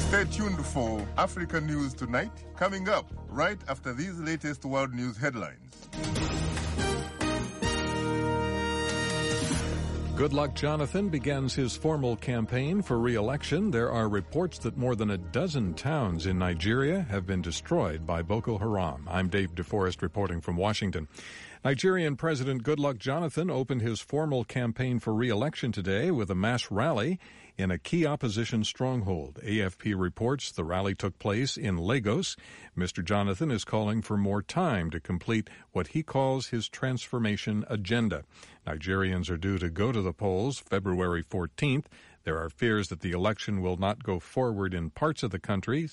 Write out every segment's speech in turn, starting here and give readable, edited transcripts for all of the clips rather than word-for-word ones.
Stay tuned for Africa News Tonight, coming up right after these latest world news headlines. Goodluck Jonathan begins his formal campaign for re-election. There are reports that more than a dozen towns in Nigeria have been destroyed by Boko Haram. I'm Dave DeForest reporting from Washington. Nigerian President Goodluck Jonathan opened his formal campaign for re-election today with a mass rally in a key opposition stronghold. AFP reports the rally took place in Lagos. Mr. Jonathan is calling for more time to complete what he calls his transformation agenda. Nigerians are due to go to the polls February 14th. There are fears that the election will not go forward in parts of the country's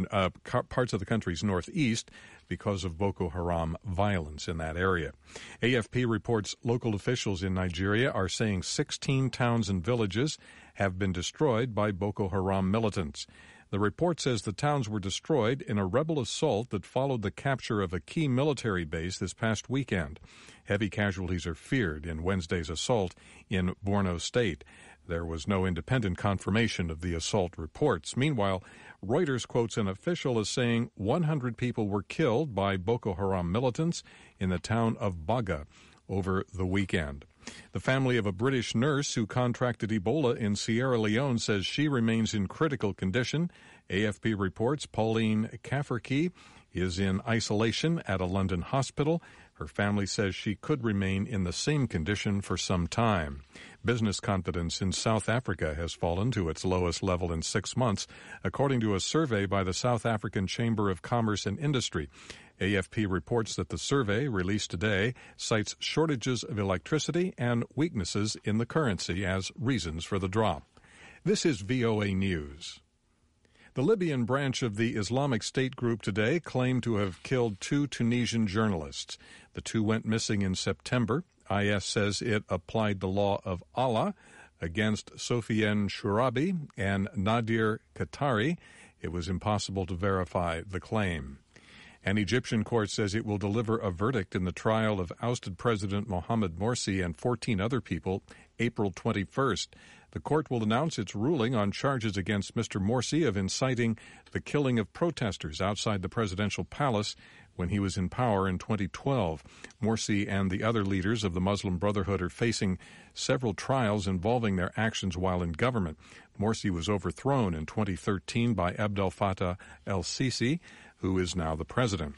northeast because of Boko Haram violence in that area. AFP reports local officials in Nigeria are saying 16 towns and villages have been destroyed by Boko Haram militants. The report says the towns were destroyed in a rebel assault that followed the capture of a key military base this past weekend. Heavy casualties are feared in Wednesday's assault in Borno State. There was no independent confirmation of the assault reports. Meanwhile, Reuters quotes an official as saying 100 people were killed by Boko Haram militants in the town of Baga over the weekend. The family of a British nurse who contracted Ebola in Sierra Leone says she remains in critical condition. AFP reports Pauline Kaferke is in isolation at a London hospital. Her family says she could remain in the same condition for some time. Business confidence in South Africa has fallen to its lowest level in 6 months, according to a survey by the South African Chamber of Commerce and Industry. AFP reports that the survey, released today, cites shortages of electricity and weaknesses in the currency as reasons for the drop. This is VOA News. The Libyan branch of the Islamic State group today claimed to have killed 2 Tunisian journalists. The 2 went missing in September. IS says it applied the law of Allah against Sofiane Shourabi and Nadir Qatari. It was impossible to verify the claim. An Egyptian court says it will deliver a verdict in the trial of ousted President Mohamed Morsi and 14 other people April 21st. The court will announce its ruling on charges against Mr. Morsi of inciting the killing of protesters outside the presidential palace when he was in power in 2012. Morsi and the other leaders of the Muslim Brotherhood are facing several trials involving their actions while in government. Morsi was overthrown in 2013 by Abdel Fattah el-Sisi, who is now the president.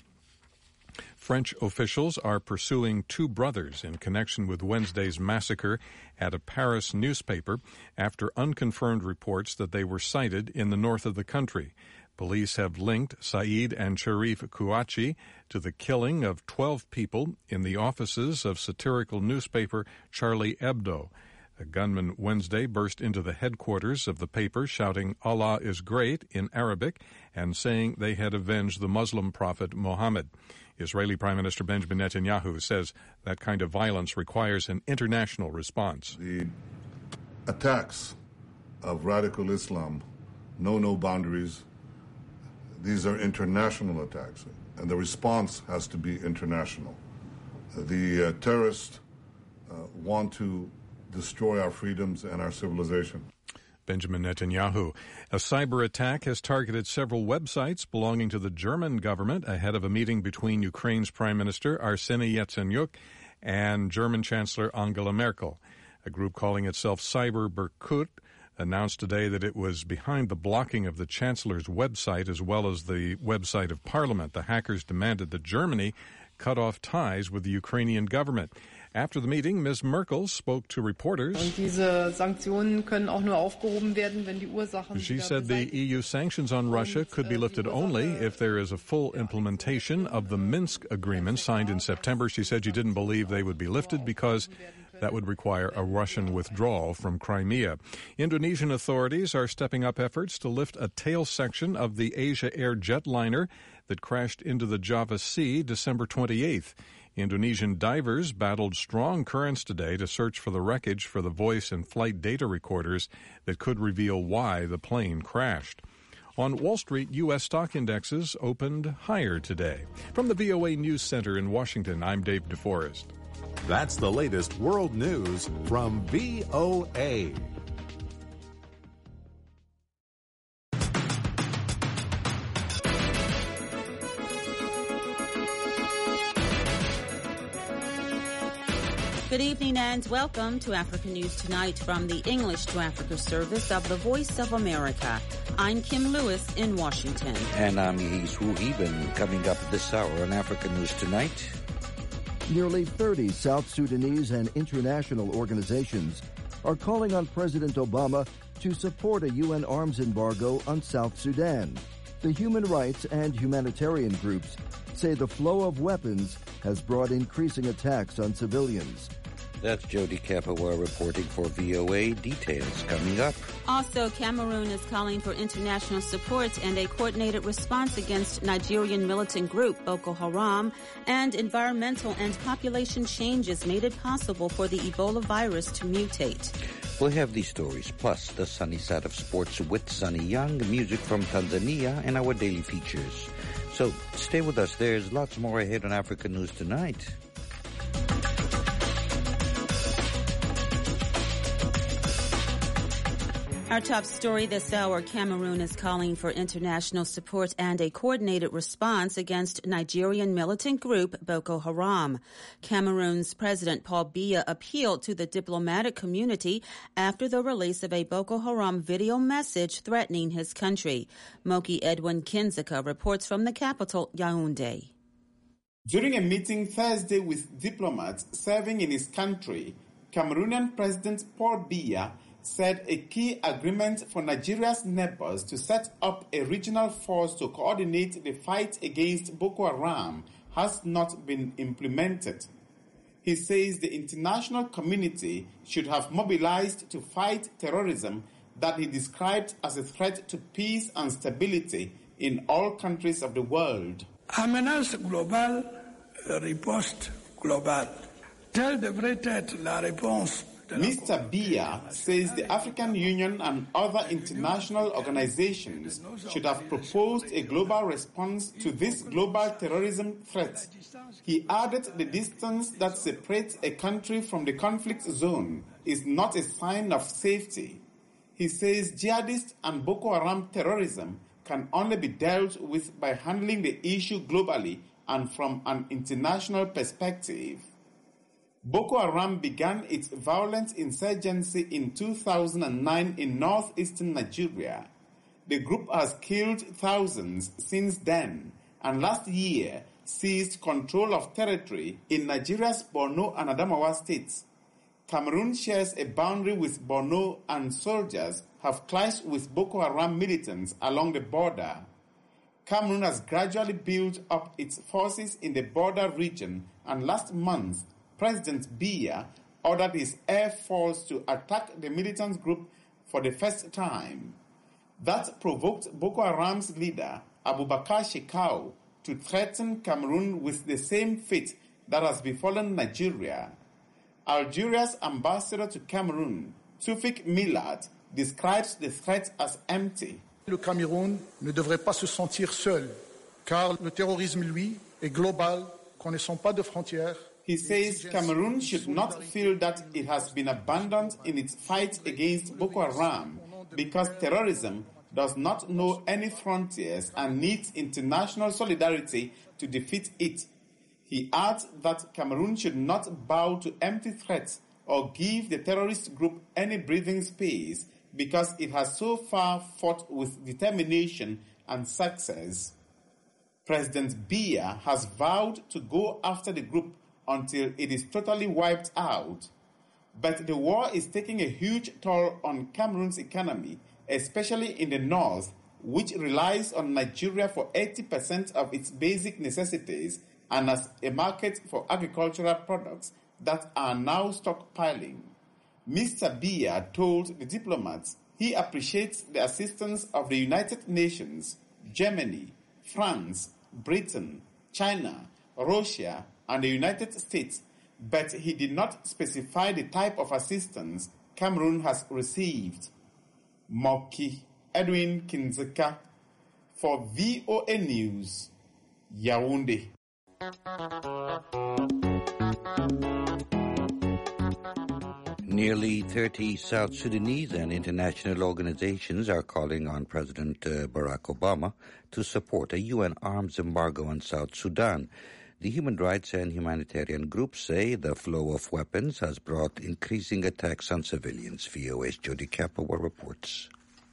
French officials are pursuing 2 brothers in connection with Wednesday's massacre at a Paris newspaper after unconfirmed reports that they were sighted in the north of the country. Police have linked Saïd and Cherif Kouachi to the killing of 12 people in the offices of satirical newspaper Charlie Hebdo. A gunman Wednesday burst into the headquarters of the paper shouting "Allah is great" in Arabic and saying they had avenged the Muslim prophet Muhammad. Israeli Prime Minister Benjamin Netanyahu says that kind of violence requires an international response. The attacks of radical Islam know no boundaries. These are international attacks, and the response has to be international. The terrorists want to destroy our freedoms and our civilization. Benjamin Netanyahu. A cyber attack has targeted several websites belonging to the German government ahead of a meeting between Ukraine's Prime Minister Arseniy Yatsenyuk and German Chancellor Angela Merkel. A group calling itself Cyber Berkut announced today that it was behind the blocking of the Chancellor's website as well as the website of Parliament. The hackers demanded that Germany cut off ties with the Ukrainian government. After the meeting, Ms. Merkel spoke to reporters. She said the EU sanctions on Russia could be lifted only if there is a full implementation of the Minsk agreement signed in September. She said she didn't believe they would be lifted because that would require a Russian withdrawal from Crimea. Indonesian authorities are stepping up efforts to lift a tail section of the Asia Air jetliner that crashed into the Java Sea December 28th. Indonesian divers battled strong currents today to search for the wreckage for the voice and flight data recorders that could reveal why the plane crashed. On Wall Street, U.S. stock indexes opened higher today. From the VOA News Center in Washington, I'm Dave DeForest. That's the latest world news from VOA. Good evening and welcome to Africa News Tonight from the English to Africa service of the Voice of America. I'm Kim Lewis in Washington. And I'm Yehis Wuhib. Coming up this hour on Africa News Tonight. Nearly 30 South Sudanese and international organizations are calling on President Obama to support a UN arms embargo on South Sudan. The human rights and humanitarian groups say the flow of weapons has brought increasing attacks on civilians. That's Jody Kapawa reporting for VOA. Details coming up. Also, Cameroon is calling for international support and a coordinated response against Nigerian militant group Boko Haram, and environmental and population changes made it possible for the Ebola virus to mutate. We'll have these stories, plus the sunny side of sports with Sunny Young, music from Tanzania, and our daily features. So stay with us. There's lots more ahead on Africa News Tonight. Our top story this hour, Cameroon is calling for international support and a coordinated response against Nigerian militant group Boko Haram. Cameroon's President Paul Biya appealed to the diplomatic community after the release of a Boko Haram video message threatening his country. Moki Edwin Kinzeka reports from the capital, Yaoundé. During a meeting Thursday with diplomats serving in his country, Cameroonian President Paul Biya said a key agreement for Nigeria's neighbors to set up a regional force to coordinate the fight against Boko Haram has not been implemented. He says the international community should have mobilized to fight terrorism that he described as a threat to peace and stability in all countries of the world. Menace globale, riposte globale. Telle devrait être la réponse. Mr. Biya says the African Union and other international organizations should have proposed a global response to this global terrorism threat. He added the distance that separates a country from the conflict zone is not a sign of safety. He says jihadist and Boko Haram terrorism can only be dealt with by handling the issue globally and from an international perspective. Boko Haram began its violent insurgency in 2009 in northeastern Nigeria. The group has killed thousands since then, and last year seized control of territory in Nigeria's Borno and Adamawa states. Cameroon shares a boundary with Borno, and soldiers have clashed with Boko Haram militants along the border. Cameroon has gradually built up its forces in the border region, and last month, President Biya ordered his air force to attack the militant group for the first time. That provoked Boko Haram's leader, Abubakar Shekau, to threaten Cameroon with the same fate that has befallen Nigeria. Algeria's ambassador to Cameroon, Tufik Milad, describes the threat as empty. Le Cameroun ne devrait pas se sentir seul, car le terrorisme, lui, est global, connaissant pas de frontières. He says Cameroon should not feel that it has been abandoned in its fight against Boko Haram because terrorism does not know any frontiers and needs international solidarity to defeat it. He adds that Cameroon should not bow to empty threats or give the terrorist group any breathing space because it has so far fought with determination and success. President Biya has vowed to go after the group until it is totally wiped out. But the war is taking a huge toll on Cameroon's economy, especially in the north, which relies on Nigeria for 80% of its basic necessities and as a market for agricultural products that are now stockpiling. Mr. Biya told the diplomats he appreciates the assistance of the United Nations, Germany, France, Britain, China, Russia, and the United States, but he did not specify the type of assistance Cameroon has received. Moki Edwin Kinzeka for VOA News, Yaoundé. Nearly 30 South Sudanese and international organizations are calling on President Barack Obama to support a UN arms embargo on South Sudan. The human rights and humanitarian groups say the flow of weapons has brought increasing attacks on civilians. VOA's Jody Capua reports.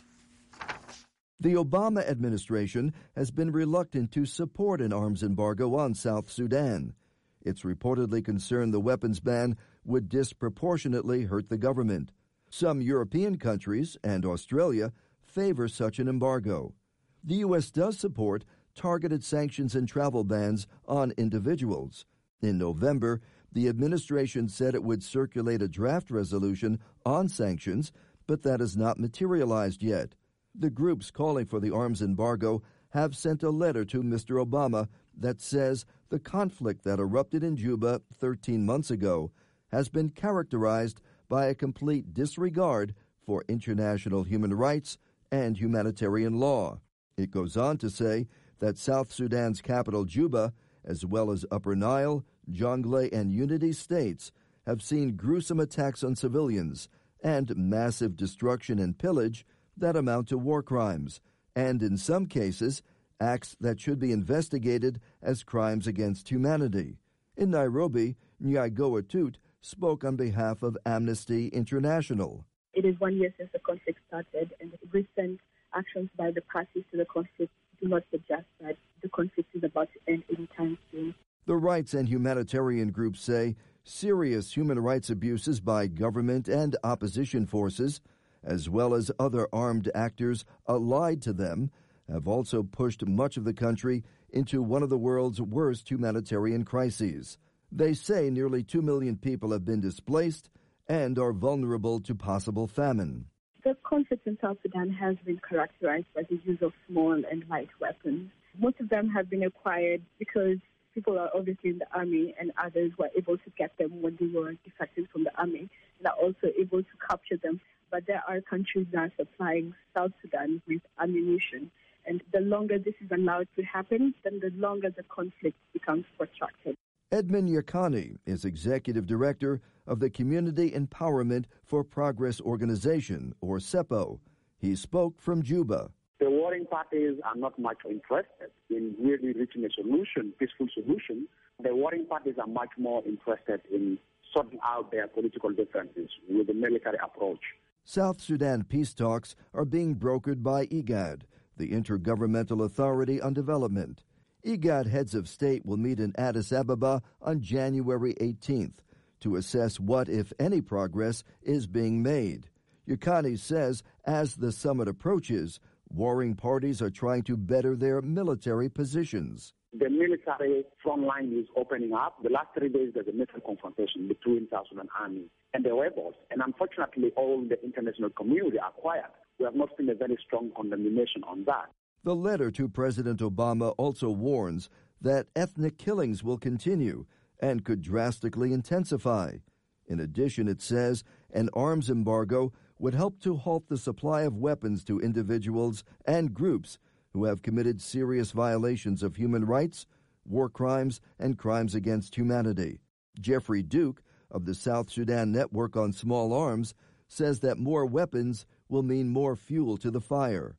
The Obama administration has been reluctant to support an arms embargo on South Sudan. It's reportedly concerned the weapons ban would disproportionately hurt the government. Some European countries and Australia favor such an embargo. The U.S. does support targeted sanctions and travel bans on individuals. In November, the administration said it would circulate a draft resolution on sanctions, but that has not materialized yet. The groups calling for the arms embargo have sent a letter to Mr. Obama that says the conflict that erupted in Juba 13 months ago has been characterized by a complete disregard for international human rights and humanitarian law. It goes on to say that South Sudan's capital, Juba, as well as Upper Nile, Jonglei, and Unity states have seen gruesome attacks on civilians and massive destruction and pillage that amount to war crimes, and in some cases, acts that should be investigated as crimes against humanity. In Nairobi, Nyagoa Tut spoke on behalf of Amnesty International. It is 1 year since the conflict started, and the recent actions by the parties to the conflict do not suggest that the conflict is about to end anytime soon. The rights and humanitarian groups say serious human rights abuses by government and opposition forces, as well as other armed actors allied to them, have also pushed much of the country into one of the world's worst humanitarian crises. They say nearly 2 million people have been displaced and are vulnerable to possible famine. The conflict in South Sudan has been characterized by the use of small and light weapons. Most of them have been acquired because people are obviously in the army, and others were able to get them when they were defected from the army and are also able to capture them. But there are countries that are supplying South Sudan with ammunition. And the longer this is allowed to happen, then the longer the conflict becomes protracted. Edmund Yakani is executive director of the Community Empowerment for Progress Organization, or CEPO. He spoke from Juba. The warring parties are not much interested in really reaching a solution, peaceful solution. The warring parties are much more interested in sorting out their political differences with a military approach. South Sudan peace talks are being brokered by IGAD, the Intergovernmental Authority on Development. IGAD heads of state will meet in Addis Ababa on January 18th to assess what, if any, progress is being made. Yukani says as the summit approaches, warring parties are trying to better their military positions. The military front line is opening up. The last 3 days, there's a military confrontation between South Sudan Army and the rebels. And unfortunately, all the international community are quiet. We have not seen a very strong condemnation on that. The letter to President Obama also warns that ethnic killings will continue and could drastically intensify. In addition, it says an arms embargo would help to halt the supply of weapons to individuals and groups who have committed serious violations of human rights, war crimes, and crimes against humanity. Jeffrey Duke of the South Sudan Network on Small Arms says that more weapons will mean more fuel to the fire.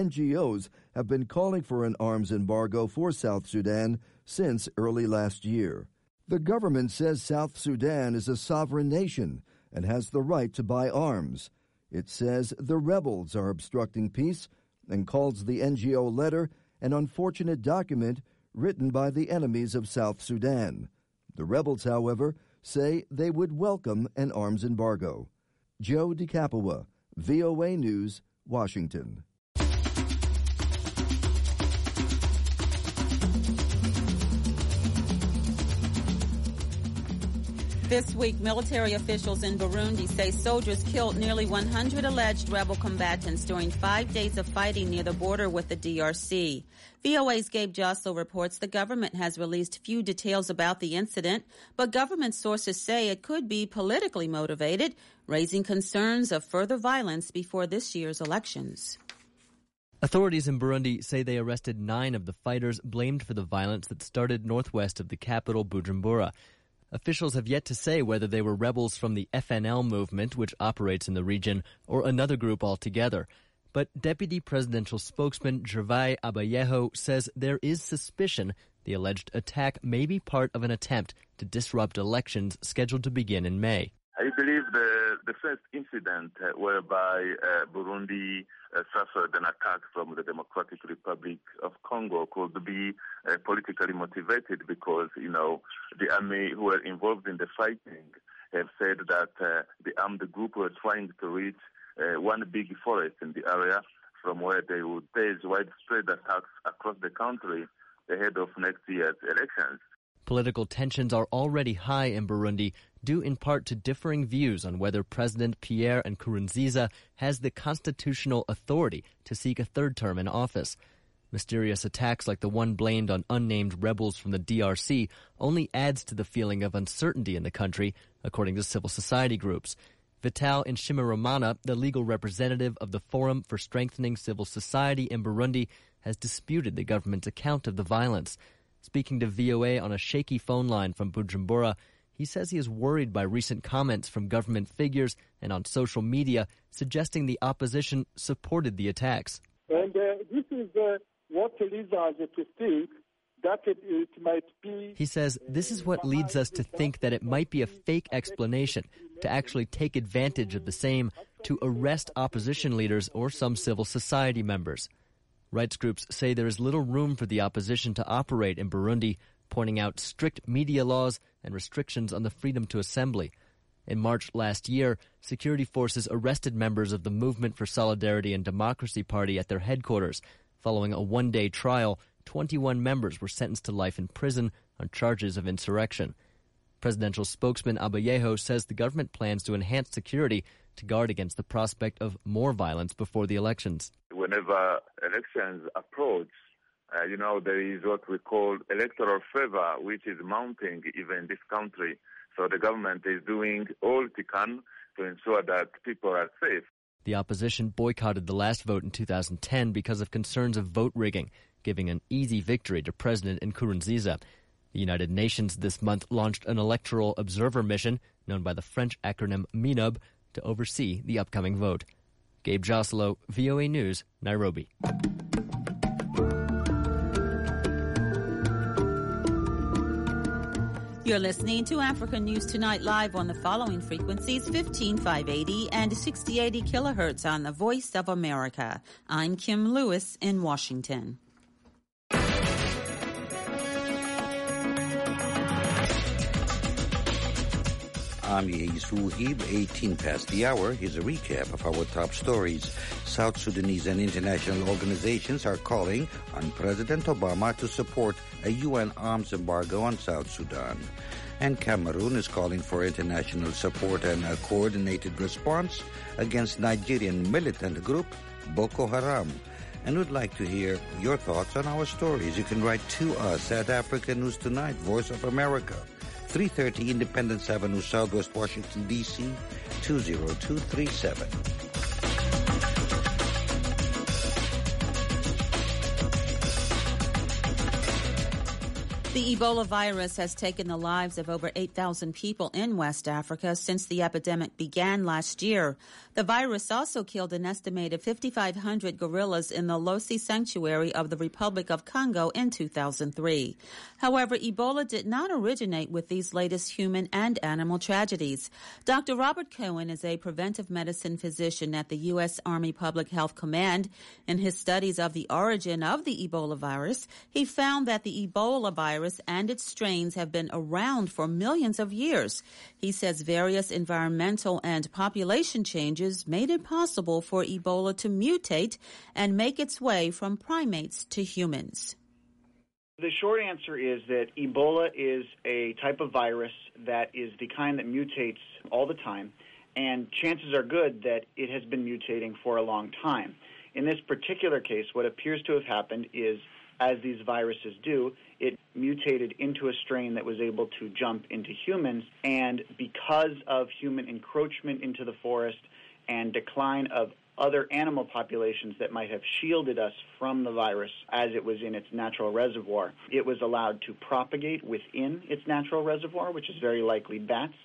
NGOs have been calling for an arms embargo for South Sudan since early last year. The government says South Sudan is a sovereign nation and has the right to buy arms. It says the rebels are obstructing peace and calls the NGO letter an unfortunate document written by the enemies of South Sudan. The rebels, however, say they would welcome an arms embargo. Joe DeCapua, VOA News, Washington. This week, military officials in Burundi say soldiers killed nearly 100 alleged rebel combatants during 5 days of fighting near the border with the DRC. VOA's Gabe Jostle reports the government has released few details about the incident, but government sources say it could be politically motivated, raising concerns of further violence before this year's elections. Authorities in Burundi say they arrested 9 of the fighters blamed for the violence that started northwest of the capital, Bujumbura. Officials have yet to say whether they were rebels from the FNL movement, which operates in the region, or another group altogether. But Deputy Presidential Spokesman Gervais Abayeho says there is suspicion the alleged attack may be part of an attempt to disrupt elections scheduled to begin in May. I believe the first incident whereby Burundi suffered an attack from the Democratic Republic of Congo could be politically motivated because, the army who were involved in the fighting have said that the armed group were trying to reach one big forest in the area from where they would stage widespread attacks across the country ahead of next year's elections. Political tensions are already high in Burundi, due in part to differing views on whether President Pierre Nkurunziza has the constitutional authority to seek a third term in office. Mysterious attacks like the one blamed on unnamed rebels from the DRC only adds to the feeling of uncertainty in the country, according to civil society groups. Vital Nshimirimana, the legal representative of the Forum for Strengthening Civil Society in Burundi, has disputed the government's account of the violence. Speaking to VOA on a shaky phone line from Bujumbura, he says he is worried by recent comments from government figures and on social media suggesting the opposition supported the attacks. And this is what leads us to think that it might be... He says this is what leads us to think that it might be a fake explanation to actually take advantage of the same to arrest opposition leaders or some civil society members. Rights groups say there is little room for the opposition to operate in Burundi, pointing out strict media laws and restrictions on the freedom to assembly. In March last year, security forces arrested members of the Movement for Solidarity and Democracy Party at their headquarters. Following a one-day trial, 21 members were sentenced to life in prison on charges of insurrection. Presidential spokesman Abayeho says the government plans to enhance security to guard against the prospect of more violence before the elections. Whenever elections approach, there is what we call electoral fervor, which is mounting even in this country. So the government is doing all it can to ensure that people are safe. The opposition boycotted the last vote in 2010 because of concerns of vote rigging, giving an easy victory to President Nkurunziza. The United Nations this month launched an electoral observer mission, known by the French acronym MINUB, to oversee the upcoming vote. Gabe Joselo, VOA News, Nairobi. You're listening to Africa News Tonight live on the following frequencies: 15580 and 6080 kilohertz on the Voice of America. I'm Kim Lewis in Washington. I'm Yehi Suhib, 18 past the hour. Here's a recap of our top stories. South Sudanese and international organizations are calling on President Obama to support a UN arms embargo on South Sudan. And Cameroon is calling for international support and a coordinated response against Nigerian militant group Boko Haram. And we'd like to hear your thoughts on our stories. You can write to us at Africa News Tonight, Voice of America, 330 Independence Avenue, Southwest Washington, D.C., 20237. The Ebola virus has taken the lives of over 8,000 people in West Africa since the epidemic began last year. The virus also killed an estimated 5,500 gorillas in the Losi Sanctuary of the Republic of Congo in 2003. However, Ebola did not originate with these latest human and animal tragedies. Dr. Robert Cohen is a preventive medicine physician at the U.S. Army Public Health Command. In his studies of the origin of the Ebola virus, he found that the Ebola virus and its strains have been around for millions of years. He says various environmental and population changes made it possible for Ebola to mutate and make its way from primates to humans. The short answer is that Ebola is a type of virus that is the kind that mutates all the time, and chances are good that it has been mutating for a long time. In this particular case, what appears to have happened is, as these viruses do, it mutated into a strain that was able to jump into humans, and because of human encroachment into the forest and decline of other animal populations that might have shielded us from the virus as it was in its natural reservoir, it was allowed to propagate within its natural reservoir, which is very likely bats,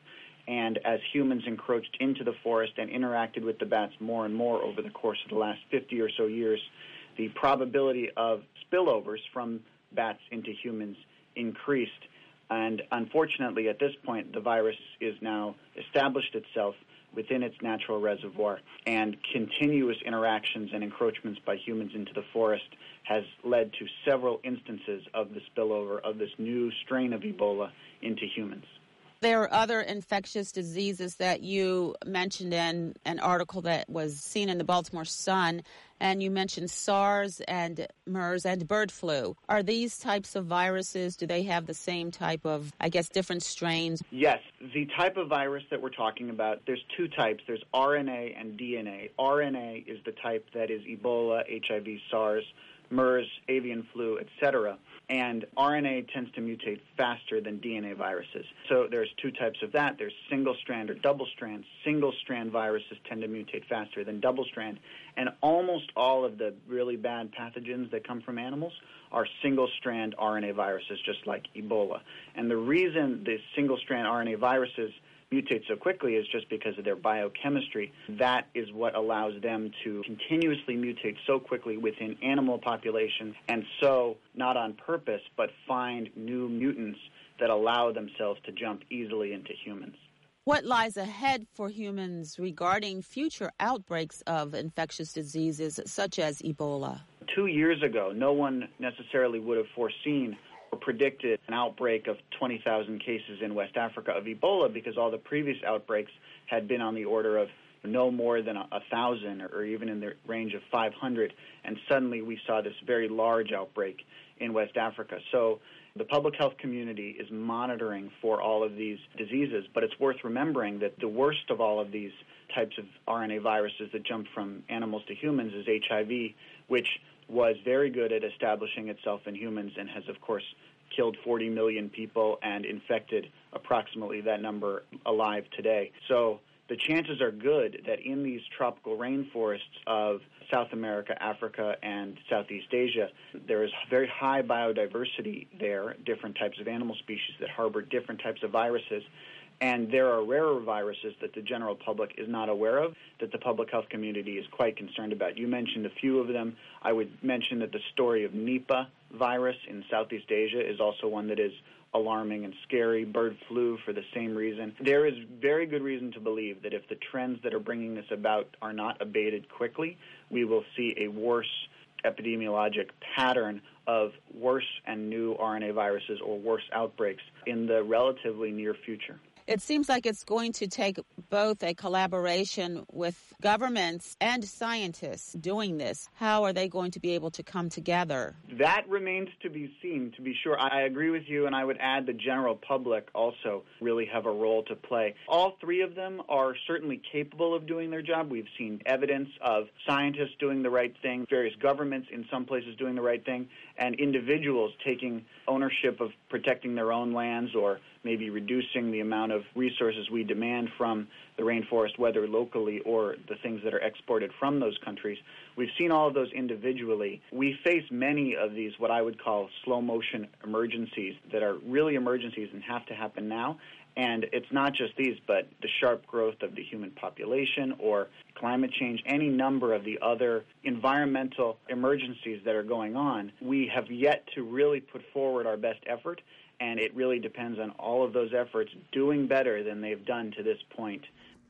And as humans encroached into the forest and interacted with the bats more and more over the course of the last 50 or so years, the probability of spillovers from bats into humans increased. And unfortunately, at this point, the virus is now established itself within its natural reservoir, and continuous interactions and encroachments by humans into the forest has led to several instances of the spillover of this new strain of Ebola into humans. There are other infectious diseases that you mentioned in an article that was seen in the Baltimore Sun, and you mentioned SARS and MERS and bird flu. Are these types of viruses, do they have the same type of, different strains? Yes. The type of virus that we're talking about, there's two types. There's RNA and DNA. RNA is the type that is Ebola, HIV, SARS, MERS, avian flu, etc. And RNA tends to mutate faster than DNA viruses. So there's two types of that. There's single-strand or double-strand. Single-strand viruses tend to mutate faster than double-strand. And almost all of the really bad pathogens that come from animals are single-strand RNA viruses, just like Ebola. And the reason the single-strand RNA viruses mutate so quickly is just because of their biochemistry. That is what allows them to continuously mutate so quickly within animal populations, and so, not on purpose, but find new mutants that allow themselves to jump easily into humans. What lies ahead for humans regarding future outbreaks of infectious diseases such as Ebola? 2 years ago, no one necessarily would have foreseen or predicted an outbreak of 20,000 cases in West Africa of Ebola, because all the previous outbreaks had been on the order of no more than 1,000 or even in the range of 500. And suddenly we saw this very large outbreak in West Africa. So the public health community is monitoring for all of these diseases, but it's worth remembering that the worst of all of these types of RNA viruses that jump from animals to humans is HIV, which was very good at establishing itself in humans and has, of course, killed 40 million people and infected approximately that number alive today. So the chances are good that in these tropical rainforests of South America, Africa, and Southeast Asia, there is very high biodiversity there, different types of animal species that harbor different types of viruses. And there are rarer viruses that the general public is not aware of, that the public health community is quite concerned about. You mentioned a few of them. I would mention that the story of Nipah virus in Southeast Asia is also one that is alarming and scary. Bird flu for the same reason. There is very good reason to believe that if the trends that are bringing this about are not abated quickly, we will see a worse epidemiologic pattern of worse and new RNA viruses or worse outbreaks in the relatively near future. It seems like it's going to take both a collaboration with governments and scientists doing this. How are they going to be able to come together? That remains to be seen, to be sure. I agree with you, and I would add the general public also really have a role to play. All three of them are certainly capable of doing their job. We've seen evidence of scientists doing the right thing, various governments in some places doing the right thing, and individuals taking ownership of protecting their own lands or maybe reducing the amount of resources we demand from the rainforest, whether locally or the things that are exported from those countries. We've seen all of those individually. We face many of these, what I would call slow-motion emergencies that are really emergencies and have to happen now. And it's not just these, but the sharp growth of the human population or climate change, any number of the other environmental emergencies that are going on. We have yet to really put forward our best effort, and it really depends on all of those efforts doing better than they've done to this point.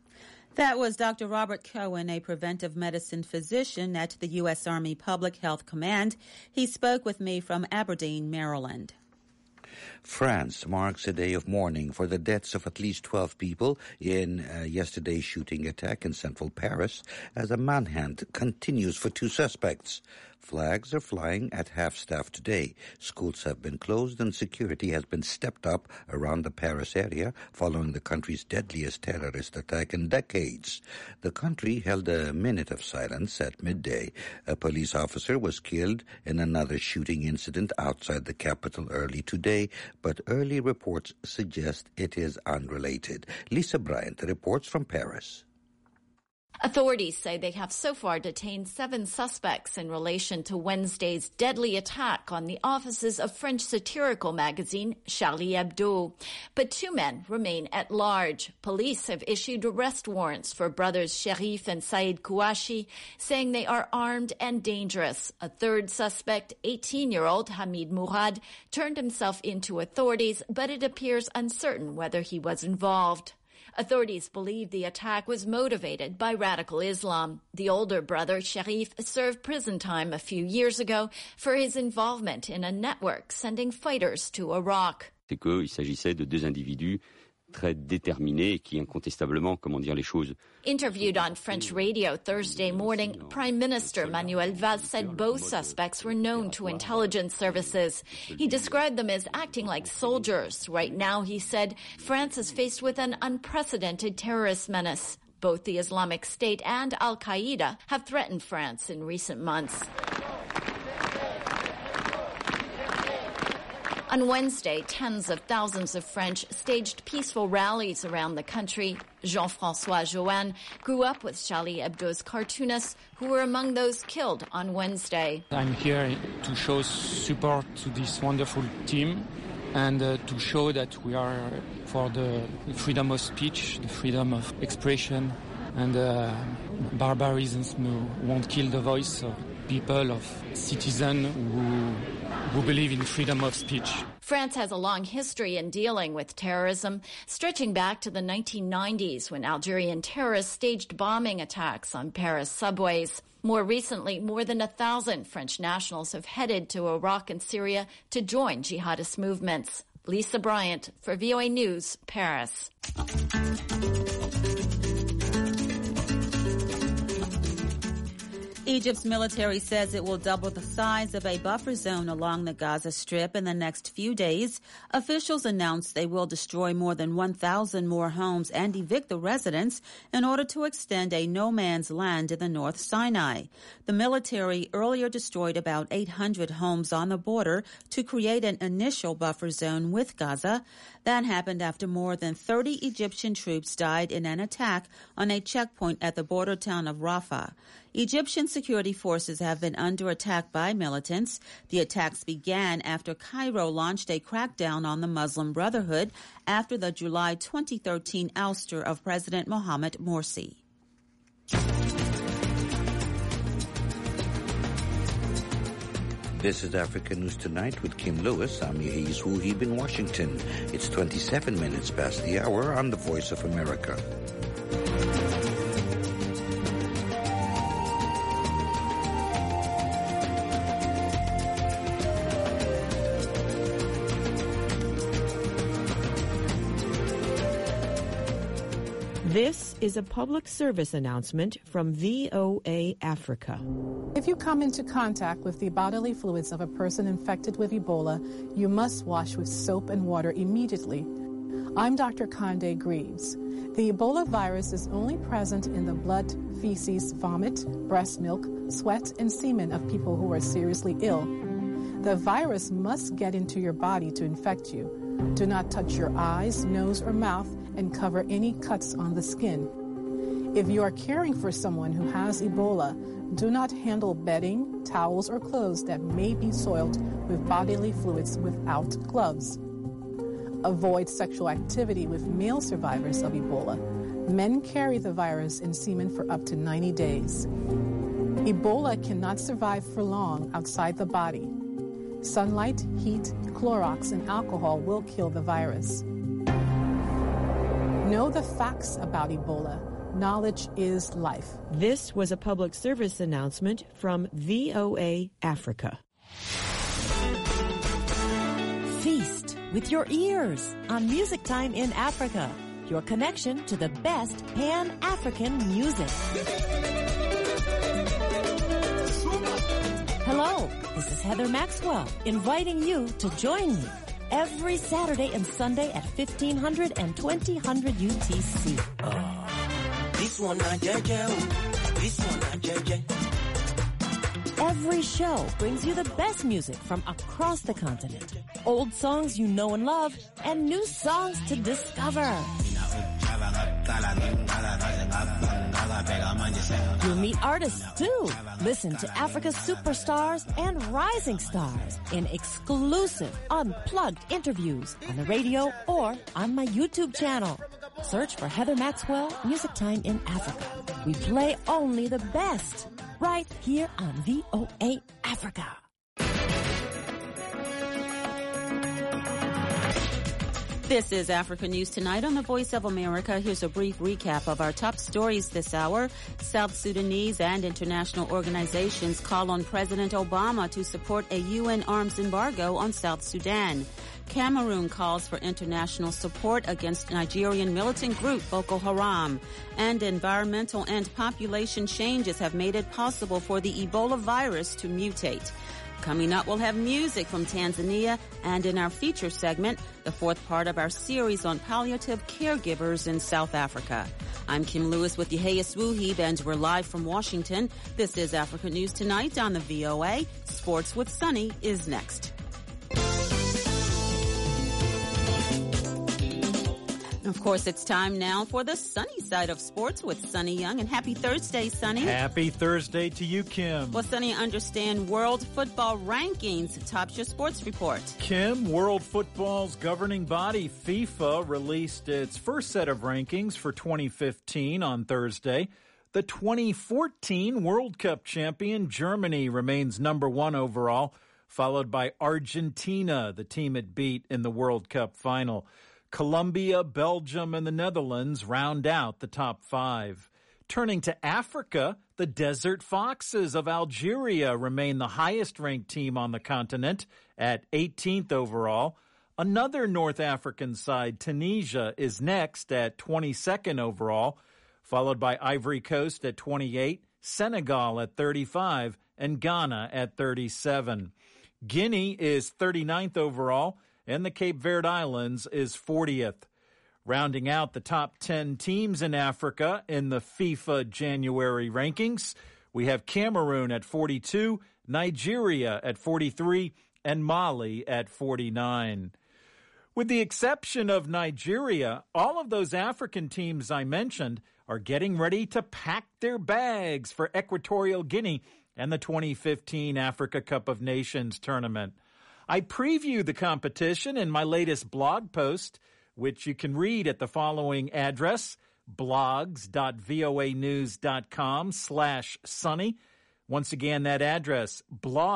That was Dr. Robert Cohen, a preventive medicine physician at the U.S. Army Public Health Command. He spoke with me from Aberdeen, Maryland. France marks a day of mourning for the deaths of at least 12 people in yesterday's shooting attack in central Paris as a manhunt continues for two suspects. Flags are flying at half-staff today. Schools have been closed and security has been stepped up around the Paris area following the country's deadliest terrorist attack in decades. The country held a minute of silence at midday. A police officer was killed in another shooting incident outside the capital early today, but early reports suggest it is unrelated. Lisa Bryant reports from Paris. Authorities say they have so far detained 7 suspects in relation to Wednesday's deadly attack on the offices of French satirical magazine Charlie Hebdo. But 2 men remain at large. Police have issued arrest warrants for brothers Sherif and Saeed Kouachi, saying they are armed and dangerous. A third suspect, 18-year-old Hamid Mourad, turned himself into authorities, but it appears uncertain whether he was involved. Authorities believe the attack was motivated by radical Islam. The older brother, Sherif, served prison time a few years ago for his involvement in a network sending fighters to Iraq. C'est qu'il s'agissait de 2 individus très déterminés qui incontestablement, comment dire les choses. Interviewed on French radio Thursday morning, Prime Minister Manuel Valls said both suspects were known to intelligence services. He described them as acting like soldiers. Right now, he said, France is faced with an unprecedented terrorist menace. Both the Islamic State and Al-Qaeda have threatened France in recent months. On Wednesday, tens of thousands of French staged peaceful rallies around the country. Jean-François Joanne grew up with Charlie Hebdo's cartoonists who were among those killed on Wednesday. I'm here to show support to this wonderful team and to show that we are for the freedom of speech, the freedom of expression, and barbarism won't kill the voice of people, of citizens who believe in freedom of speech. France has a long history in dealing with terrorism, stretching back to the 1990s when Algerian terrorists staged bombing attacks on Paris subways. More recently, more than 1,000 French nationals have headed to Iraq and Syria to join jihadist movements. Lisa Bryant for VOA News, Paris. Egypt's military says it will double the size of a buffer zone along the Gaza Strip in the next few days. Officials announced they will destroy more than 1,000 more homes and evict the residents in order to extend a no man's land in the North Sinai. The military earlier destroyed about 800 homes on the border to create an initial buffer zone with Gaza. That happened after more than 30 Egyptian troops died in an attack on a checkpoint at the border town of Rafah. Egyptian security forces have been under attack by militants. The attacks began after Cairo launched a crackdown on the Muslim Brotherhood after the July 2013 ouster of President Mohamed Morsi. This is Africa News Tonight with Kim Lewis. I'm Yehiz Wuhib in Washington. It's 27 minutes past the hour on the Voice of America. This is a public service announcement from VOA Africa. If you come into contact with the bodily fluids of a person infected with Ebola, you must wash with soap and water immediately. I'm Dr. Conde Greaves. The Ebola virus is only present in the blood, feces, vomit, breast milk, sweat, and semen of people who are seriously ill. The virus must get into your body to infect you. Do not touch your eyes, nose, or mouth, and cover any cuts on the skin. If you are caring for someone who has Ebola, do not handle bedding, towels, or clothes that may be soiled with bodily fluids without gloves. Avoid sexual activity with male survivors of Ebola. Men carry the virus in semen for up to 90 days. Ebola cannot survive for long outside the body. Sunlight, heat, Clorox, and alcohol will kill the virus. Know the facts about Ebola. Knowledge is life. This was a public service announcement from VOA Africa. Feast with your ears on Music Time in Africa, your connection to the best Pan-African music. Hello, this is Heather Maxwell, inviting you to join me every Saturday and Sunday at 1500 and 2000 UTC. This one not JJ. This one not JJ. Every show brings you the best music from across the continent. Old songs you know and love, and new songs to discover. You'll meet artists, too. Listen to Africa's superstars and rising stars in exclusive, unplugged interviews on the radio or on my YouTube channel. Search for Heather Maxwell, Music Time in Africa. We play only the best right here on VOA Africa. This is Africa News Tonight on the Voice of America. Here's a brief recap of our top stories this hour. South Sudanese and international organizations call on President Obama to support a UN arms embargo on South Sudan. Cameroon calls for international support against Nigerian militant group Boko Haram. And environmental and population changes have made it possible for the Ebola virus to mutate. Coming up, we'll have music from Tanzania, and in our feature segment, the fourth part of our series on palliative caregivers in South Africa. I'm Kim Lewis with Yeheya Swuhib, and we're live from Washington. This is Africa News Tonight on the VOA. Sports with Sunny is next. Of course, it's time now for the sunny side of sports with Sunny Young. And happy Thursday, Sunny. Happy Thursday to you, Kim. Well, Sunny, understand world football rankings tops your sports report. Kim, world football's governing body, FIFA, released its first set of rankings for 2015 on Thursday. The 2014 World Cup champion, Germany, remains number one overall, followed by Argentina, the team it beat in the World Cup final. Colombia, Belgium, and the Netherlands round out the top five. Turning to Africa, the Desert Foxes of Algeria remain the highest-ranked team on the continent at 18th overall. Another North African side, Tunisia, is next at 22nd overall, followed by Ivory Coast at 28, Senegal at 35, and Ghana at 37. Guinea is 39th overall, and the Cape Verde Islands is 40th. Rounding out the top 10 teams in Africa in the FIFA January rankings, we have Cameroon at 42, Nigeria at 43, and Mali at 49. With the exception of Nigeria, all of those African teams I mentioned are getting ready to pack their bags for Equatorial Guinea and the 2015 Africa Cup of Nations tournament. I preview the competition in my latest blog post, which you can read at the following address, blogs.voanews.com/sunny. Once again, that address,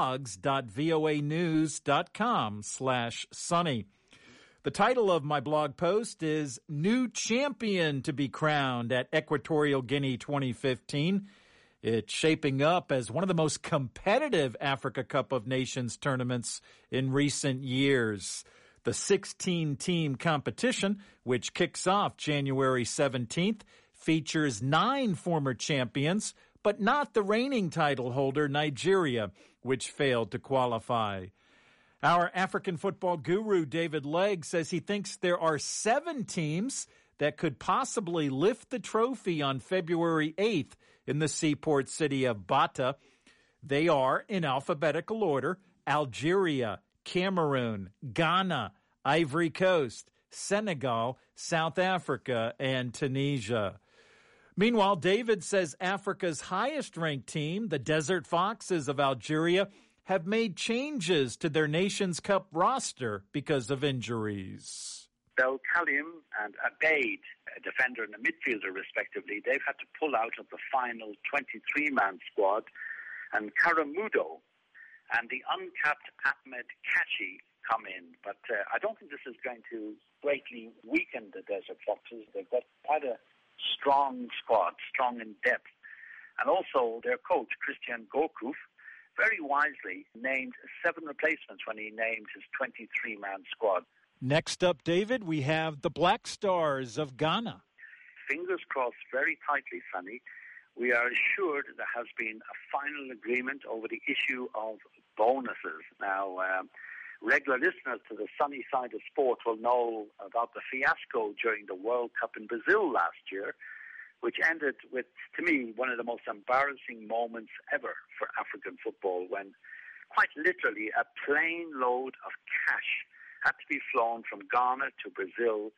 blogs.voanews.com/sunny. The title of my blog post is New Champion to be Crowned at Equatorial Guinea 2015. It's shaping up as one of the most competitive Africa Cup of Nations tournaments in recent years. The 16-team competition, which kicks off January 17th, features 9 former champions, but not the reigning title holder, Nigeria, which failed to qualify. Our African football guru, David Legg, says he thinks there are 7 teams that could possibly lift the trophy on February 8th in the seaport city of Bata. They are, in alphabetical order, Algeria, Cameroon, Ghana, Ivory Coast, Senegal, South Africa, and Tunisia. Meanwhile, David says Africa's highest-ranked team, the Desert Foxes of Algeria, have made changes to their Nations Cup roster because of injuries. Belkalim and Abeid, a defender and a midfielder respectively, they've had to pull out of the final 23-man squad, and Karamudo and the uncapped Ahmed Kachi come in. But I don't think this is going to greatly weaken the Desert Foxes. They've got quite a strong squad, strong in depth. And also their coach, Christian Gourcuff, very wisely named 7 replacements when he named his 23-man squad. Next up, David, we have the Black Stars of Ghana. Fingers crossed, very tightly, Sunny. We are assured there has been a final agreement over the issue of bonuses. Now, regular listeners to the sunny side of sport will know about the fiasco during the World Cup in Brazil last year, which ended with, to me, one of the most embarrassing moments ever for African football, when quite literally a plane load of cash had to be flown from Ghana to Brazil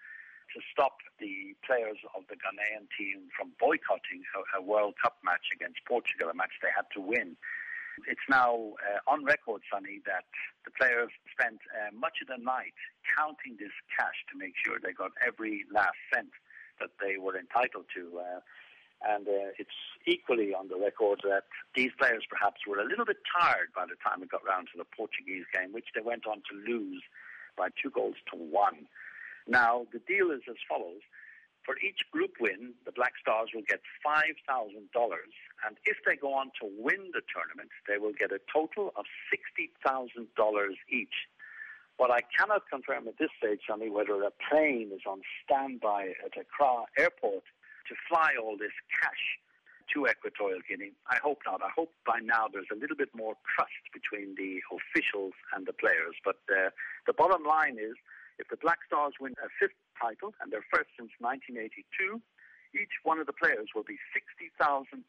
to stop the players of the Ghanaian team from boycotting a World Cup match against Portugal, a match they had to win. It's now on record, Sonny, that the players spent much of the night counting this cash to make sure they got every last cent that they were entitled to. And it's equally on the record that these players perhaps were a little bit tired by the time it got round to the Portuguese game, which they went on to lose by 2-1. Now, the deal is as follows. For each group win, the Black Stars will get $5,000, and if they go on to win the tournament, they will get a total of $60,000 each. But I cannot confirm at this stage, Sonny, whether a plane is on standby at Accra Airport to fly all this cash to Equatorial Guinea. I hope not. I hope by now there's a little bit more trust between the officials and the players. But the bottom line is, if the Black Stars win a 5th title, and their first since 1982, each one of the players will be $60,000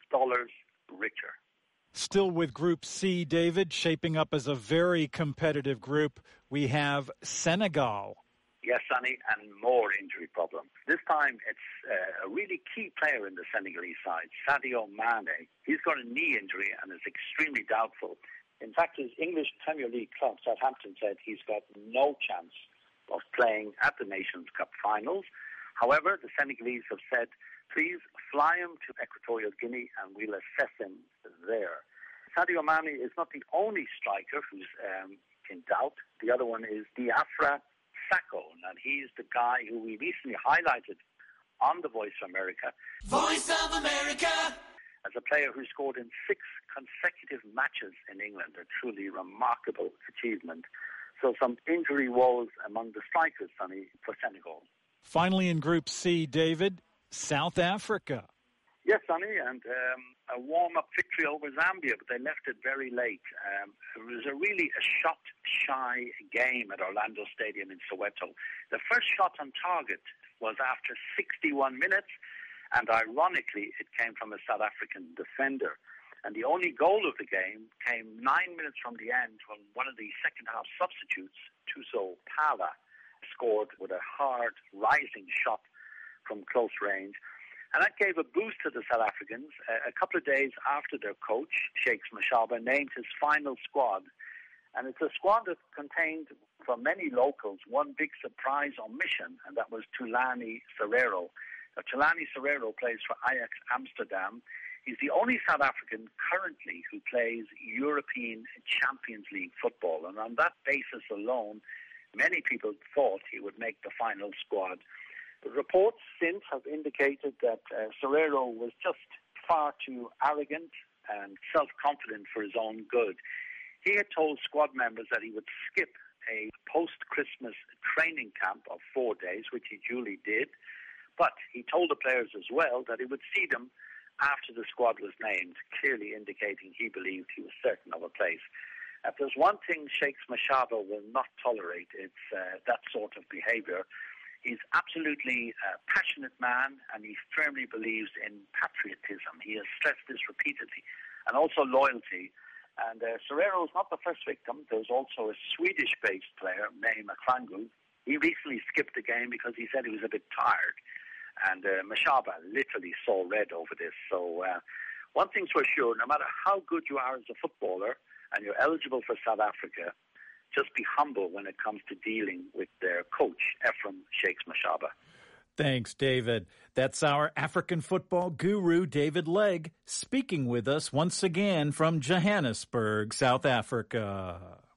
richer. Still with Group C, David, shaping up as a very competitive group, we have Senegal. Yes, Sonny, and more injury problems. This time it's a really key player in the Senegalese side, Sadio Mane. He's got a knee injury and is extremely doubtful. In fact, his English Premier League club, Southampton, said he's got no chance of playing at the Nations Cup finals. However, the Senegalese have said, please fly him to Equatorial Guinea and we'll assess him there. Sadio Mane is not the only striker who's in doubt. The other one is Diafra Sakho, and he's the guy who we recently highlighted on The Voice of America. Voice of America! As a player who scored in 6 consecutive matches in England, a truly remarkable achievement. So some injury woes among the strikers, Sonny, for Senegal. Finally in Group C, David, South Africa. Yes, Sonny, and a warm-up victory over Zambia, but they left it very late. It was really a shot-shy game at Orlando Stadium in Soweto. The first shot on target was after 61 minutes, and ironically, it came from a South African defender. And the only goal of the game came 9 minutes from the end when one of the second-half substitutes, Tuso Pala, scored with a hard rising shot from close range. And that gave a boost to the South Africans a couple of days after their coach, Shakes Mashaba, named his final squad. And it's a squad that contained, for many locals, one big surprise omission, and that was Thulani Serero. Now, Thulani Serero plays for Ajax Amsterdam. He's the only South African currently who plays European Champions League football. And on that basis alone, many people thought he would make the final squad. The reports since have indicated that Serero was just far too arrogant and self-confident for his own good. He had told squad members that he would skip a post-Christmas training camp of 4 days, which he duly did. But he told the players as well that he would see them after the squad was named, clearly indicating he believed he was certain of a place. If there's one thing Shakes Mashaba will not tolerate, it's that sort of behaviour. He's absolutely a passionate man, and he firmly believes in patriotism. He has stressed this repeatedly, and also loyalty. And Serero is not the first victim. There's also a Swedish-based player, May Maklangu. He recently skipped the game because he said he was a bit tired. And Mashaba literally saw red over this. So one thing's for sure, no matter how good you are as a footballer and you're eligible for South Africa, just be humble when it comes to dealing with their coach, Ephraim Shakes Mashaba. Thanks, David. That's our African football guru, David Legg, speaking with us once again from Johannesburg, South Africa.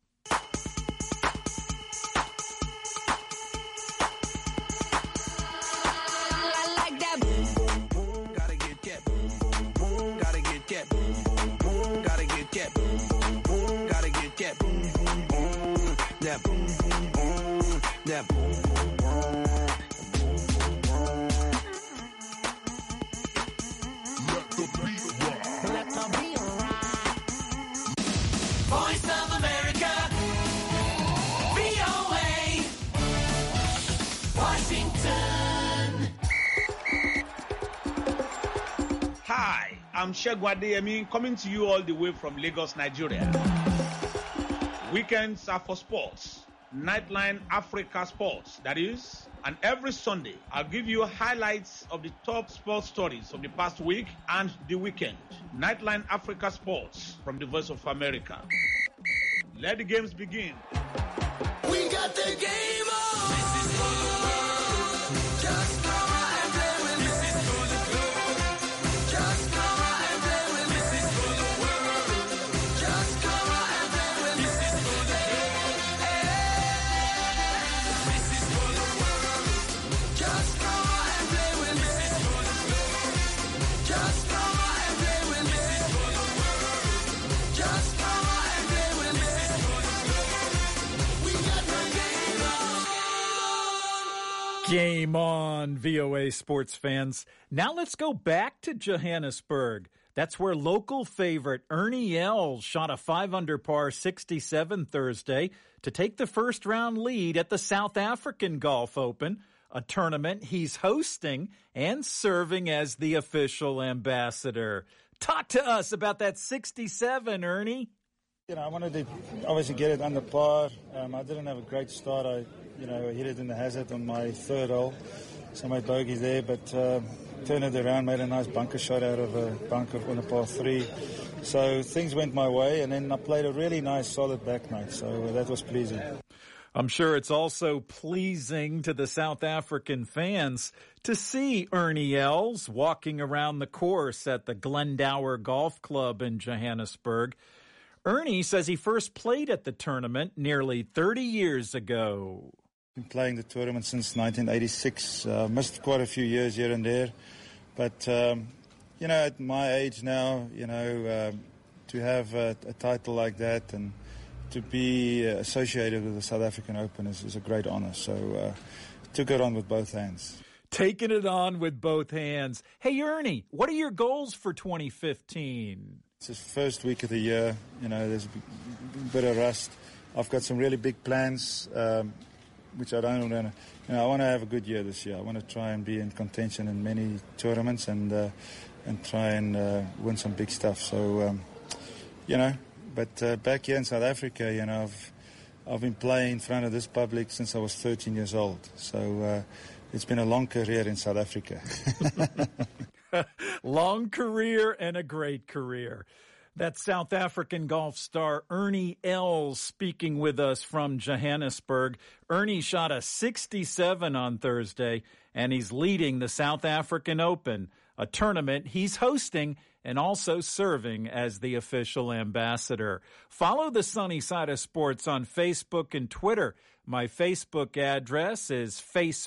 That boom, boom, boom, that boom, boom, boom. Let the beat rock. Let the beat rock. Voice of America, VOA, Washington. Hi, I'm Shegun Adeyemi, coming to you all the way from Lagos, Nigeria. Weekends are for sports. Nightline Africa Sports, that is. And every Sunday, I'll give you highlights of the top sports stories of the past week and the weekend. Nightline Africa Sports from the Voice of America. Let the games begin. We got the game on. This is for the world. Just come out and play with me. This is for the globe. Just come out and play with me. This is for the world. Just come out and play with me. This is for the globe. This is for the world. Just come out and play with me. This is for the globe. Just come out and play with me. This is for the world. Just come out and play with me. This is for the globe. We got the game on. Game on, VOA sports fans. Now let's go back to Johannesburg. That's where local favorite Ernie Els shot a 5-under par 67 Thursday to take the first-round lead at the South African Golf Open, a tournament he's hosting and serving as the official ambassador. Talk to us about that 67, Ernie. I wanted to obviously get it under par. I didn't have a great start. I hit it in the hazard on my third hole. So my bogey there, but turned it around, made a nice bunker shot out of a bunker on a par 3. So things went my way, and then I played a really nice, solid back night. So that was pleasing. I'm sure it's also pleasing to the South African fans to see Ernie Els walking around the course at the Glendower Golf Club in Johannesburg. Ernie says he first played at the tournament nearly 30 years ago. Been playing the tournament since 1986. Missed quite a few years here and there. But, at my age now, to have a title like that and to be associated with the South African Open is a great honor. So took it on with both hands. Taking it on with both hands. Hey, Ernie, what are your goals for 2015? It's the first week of the year. There's a bit of rust. I've got some really big plans, which I don't want to. I want to have a good year this year. I want to try and be in contention in many tournaments and try and win some big stuff. So, But back here in South Africa, I've been playing in front of this public since I was 13 years old. So it's been a long career in South Africa. Long career and a great career. That's South African golf star Ernie Els speaking with us from Johannesburg. Ernie shot a 67 on Thursday, and he's leading the South African Open, a tournament he's hosting and also serving as the official ambassador. Follow the Sunny Side of Sports on Facebook and Twitter. My Facebook address is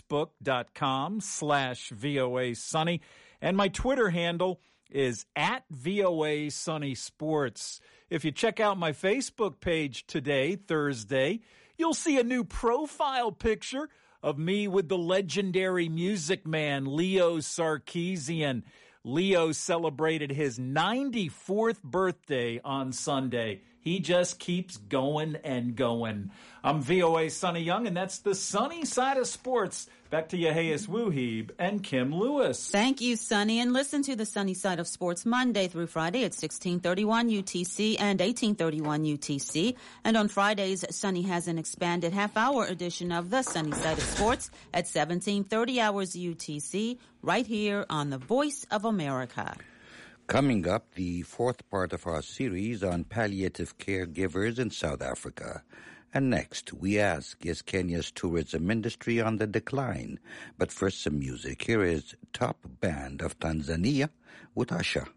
facebook.com/VOA Sunny. And my Twitter handle is @VOA Sunny Sports. If you check out my Facebook page today, Thursday, you'll see a new profile picture of me with the legendary music man Leo Sarkeesian. Leo celebrated his 94th birthday on Sunday. He just keeps going and going. I'm VOA Sonny Young, and that's the Sunny Side of Sports. Back to Yehias Wuhib and Kim Lewis. Thank you, Sonny. And listen to the Sunny Side of Sports Monday through Friday at 1631 UTC and 1831 UTC. And on Fridays, Sonny has an expanded half-hour edition of the Sunny Side of Sports at 1730 hours UTC, right here on the Voice of America. Coming up, the fourth part of our series on palliative caregivers in South Africa. And next, we ask, is Kenya's tourism industry on the decline? But first, some music. Here is Top Band of Tanzania with Asha.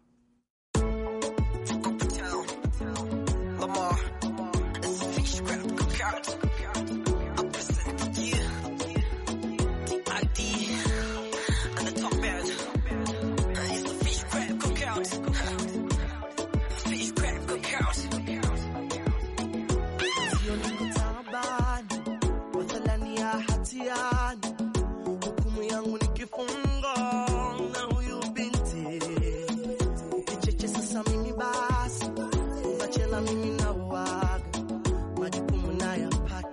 Hukumu yangu ni kifungo na huyu binti kicheche. Sasa mimi basi bachela, mimi na uaga majukumu na yapata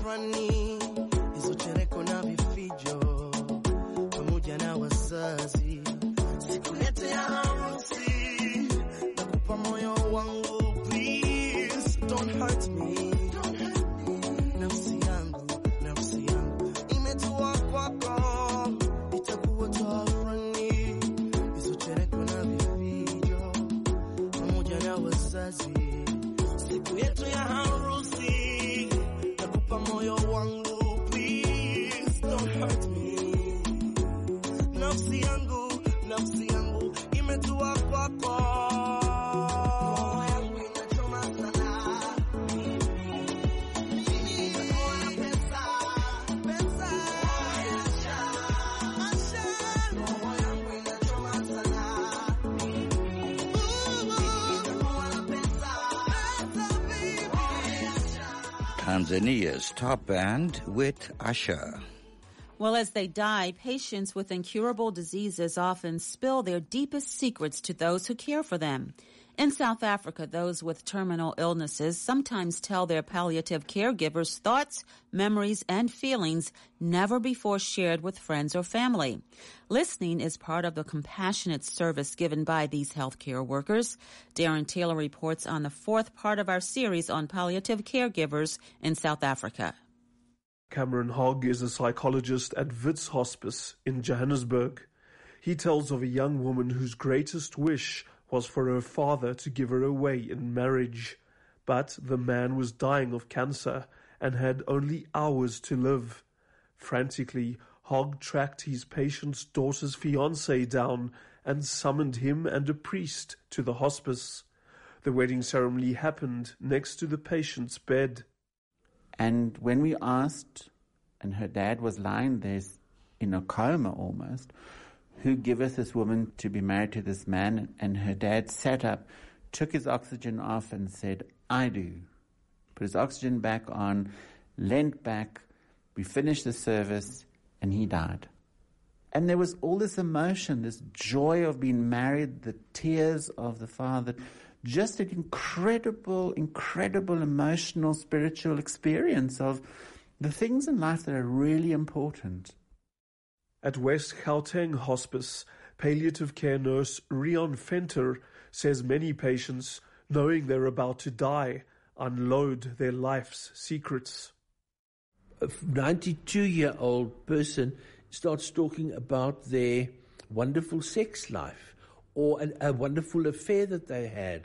afrani, hizo chereko na vifijo, pamoja na wazazi. Siku yetu ya harusi, nakupa moyo wangu, please don't hurt me. Nafsi yangu imetua kwako, itakuwa tafrani, hizo chereko na vifijo, pamoja na wazazi. Siku yetu ya harusi, nakupa moyo wangu, please don't hurt me. Nafsi yangu imetua kwako. Tanzania's top band with Asha. Well, as they die, patients with incurable diseases often spill their deepest secrets to those who care for them. In South Africa, those with terminal illnesses sometimes tell their palliative caregivers thoughts, memories, and feelings never before shared with friends or family. Listening is part of the compassionate service given by these healthcare workers. Darren Taylor reports on the fourth part of our series on palliative caregivers in South Africa. Cameron Hogg is a psychologist at Wits Hospice in Johannesburg. He tells of a young woman whose greatest wish was for her father to give her away in marriage. But the man was dying of cancer and had only hours to live. Frantically, Hogg tracked his patient's daughter's fiancé down and summoned him and a priest to the hospice. The wedding ceremony happened next to the patient's bed. And when we asked, and her dad was lying there in a coma almost, who giveth this woman to be married to this man? And her dad sat up, took his oxygen off and said, I do. Put his oxygen back on, leant back, we finished the service, and he died. And there was all this emotion, this joy of being married, the tears of the father, just an incredible emotional, spiritual experience of the things in life that are really important. At West Gauteng Hospice, palliative care nurse Rion Venter says many patients, knowing they're about to die, unload their life's secrets. A 92-year-old person starts talking about their wonderful sex life or a wonderful affair that they had.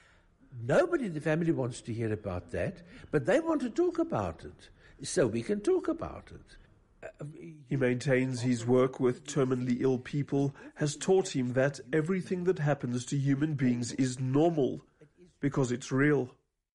Nobody in the family wants to hear about that, but they want to talk about it, so we can talk about it. He maintains his work with terminally ill people has taught him that everything that happens to human beings is normal because it's real.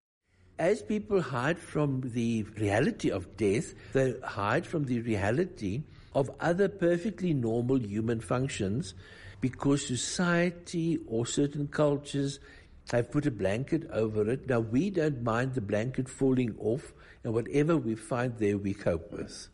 As people hide from the reality of death, they hide from the reality of other perfectly normal human functions because society or certain cultures have put a blanket over it. Now, we don't mind the blanket falling off, and whatever we find there, we cope with.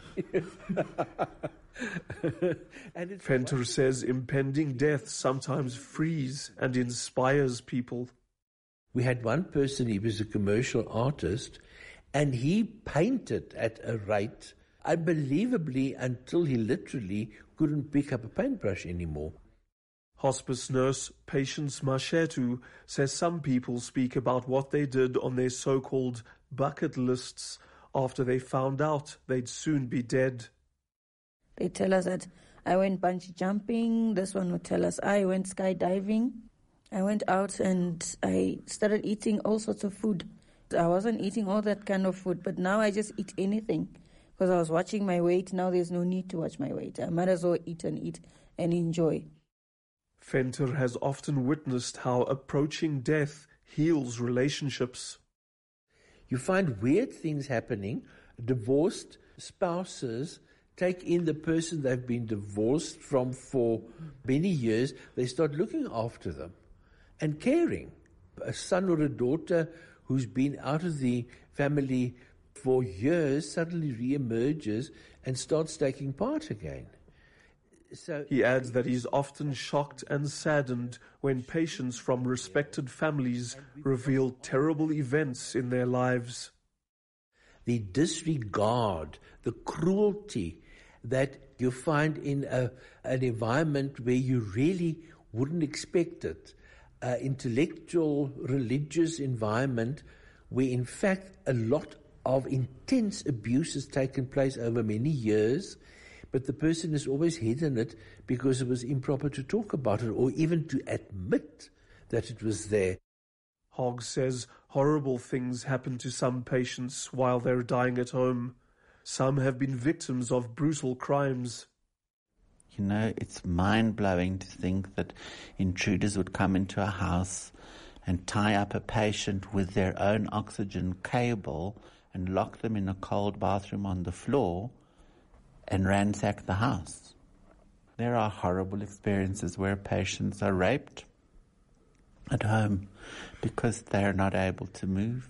Venter says impending death sometimes frees and inspires people. We had one person, he was a commercial artist, and he painted at a rate, unbelievably, until he literally couldn't pick up a paintbrush anymore. Hospice nurse Patience Mashetu says some people speak about what they did on their so-called bucket lists after they found out they'd soon be dead. They tell us that I went bungee jumping. This one would tell us I went skydiving. I went out and I started eating all sorts of food. I wasn't eating all that kind of food, but now I just eat anything because I was watching my weight. Now there's no need to watch my weight. I might as well eat and enjoy. Venter has often witnessed how approaching death heals relationships. You find weird things happening. Divorced spouses take in the person they've been divorced from for many years. They start looking after them and caring. A son or a daughter who's been out of the family for years suddenly reemerges and starts taking part again. So he adds that he's often shocked and saddened when patients from respected families reveal terrible events in their lives. the disregard, the cruelty that you find in an environment where you really wouldn't expect it. Intellectual, religious environment where in fact a lot of intense abuse has taken place over many years, but the person has always hidden it because it was improper to talk about it or even to admit that it was there. Hogg says horrible things happen to some patients while they're dying at home. Some have been victims of brutal crimes. You know, it's mind-blowing to think that intruders would come into a house and tie up a patient with their own oxygen cable and lock them in a cold bathroom on the floor and ransack the house. There are horrible experiences where patients are raped at home because they're not able to move.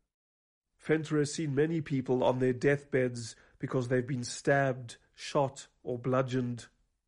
Venter has seen many people on their deathbeds because they've been stabbed, shot or bludgeoned.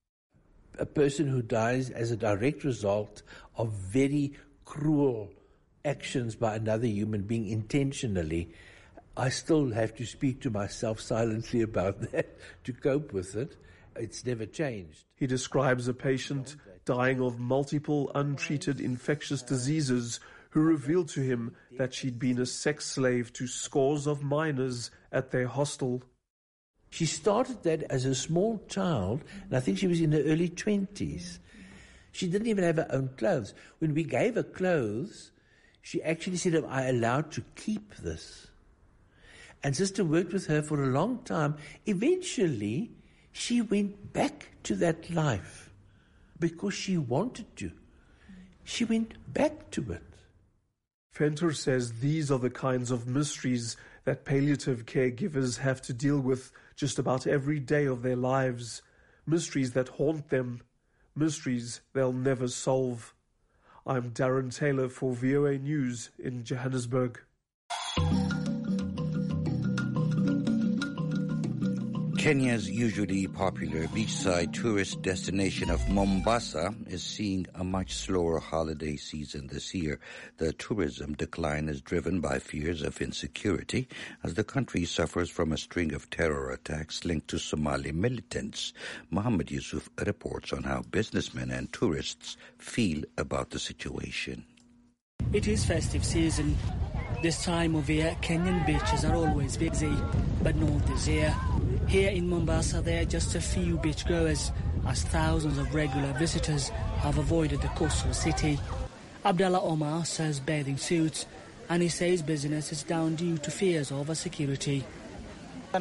A person who dies as a direct result of very cruel actions by another human being intentionally, I still have to speak to myself silently about that to cope with it. It's never changed. He describes a patient dying of multiple untreated infectious diseases who revealed to him that she'd been a sex slave to scores of minors at their hostel. She started that as a small child, and I think she was in her early 20s. She didn't even have her own clothes. When we gave her clothes, she actually said, "Am I allowed to keep this?" And Sister worked with her for a long time. Eventually, she went back to that life because she wanted to. She went back to it. Venter says these are the kinds of mysteries that palliative caregivers have to deal with just about every day of their lives. Mysteries that haunt them. Mysteries they'll never solve. I'm Darren Taylor for VOA News in Johannesburg. Kenya's usually popular beachside tourist destination of Mombasa is seeing a much slower holiday season this year. The tourism decline is driven by fears of insecurity as the country suffers from a string of terror attacks linked to Somali militants. Mohammed Yusuf reports on how businessmen and tourists feel about the situation. It is festive season. This time of year, Kenyan beaches are always busy, but not this year. Here in Mombasa, there are just a few beachgoers, as thousands of regular visitors have avoided the coastal city. Abdallah Omar sells bathing suits, and he says business is down due to fears over security. For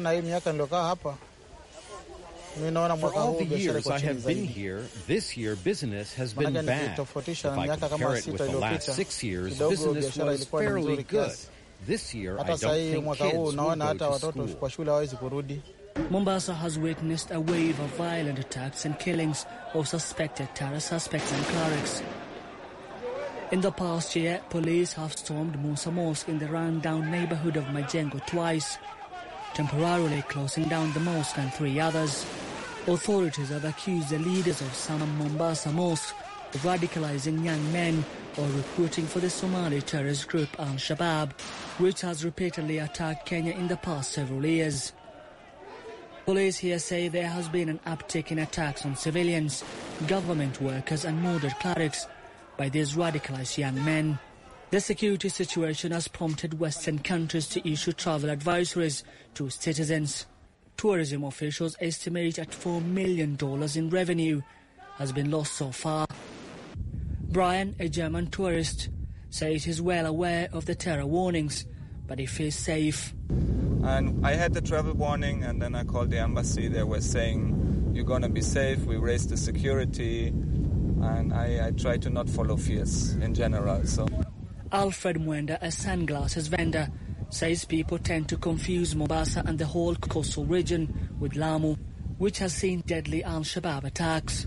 all the years I have been here, this year business has been bad. If I compare it with the last 6 years, business was fairly good. This year, I don't think kids will go to school. Mombasa has witnessed a wave of violent attacks and killings of suspected terror suspects and clerics. In the past year, police have stormed Musa Mosque in the run-down neighborhood of Majengo twice, temporarily closing down the mosque and 3 others. Authorities have accused the leaders of some Mombasa mosques of radicalizing young men or recruiting for the Somali terrorist group Al-Shabaab, which has repeatedly attacked Kenya in the past several years. Police here say there has been an uptick in attacks on civilians, government workers and murdered clerics by these radicalized young men. The security situation has prompted Western countries to issue travel advisories to citizens. Tourism officials estimate at $4 million in revenue has been lost so far. Brian, a German tourist, says he's well aware of the terror warnings, but he feels safe. And I had the travel warning, and then I called the embassy. They were saying, you're going to be safe. We raised the security, and I try to not follow fears in general. So, Alfred Mwenda, a sunglasses vendor, says people tend to confuse Mombasa and the whole coastal region with Lamu, which has seen deadly Al-Shabaab attacks.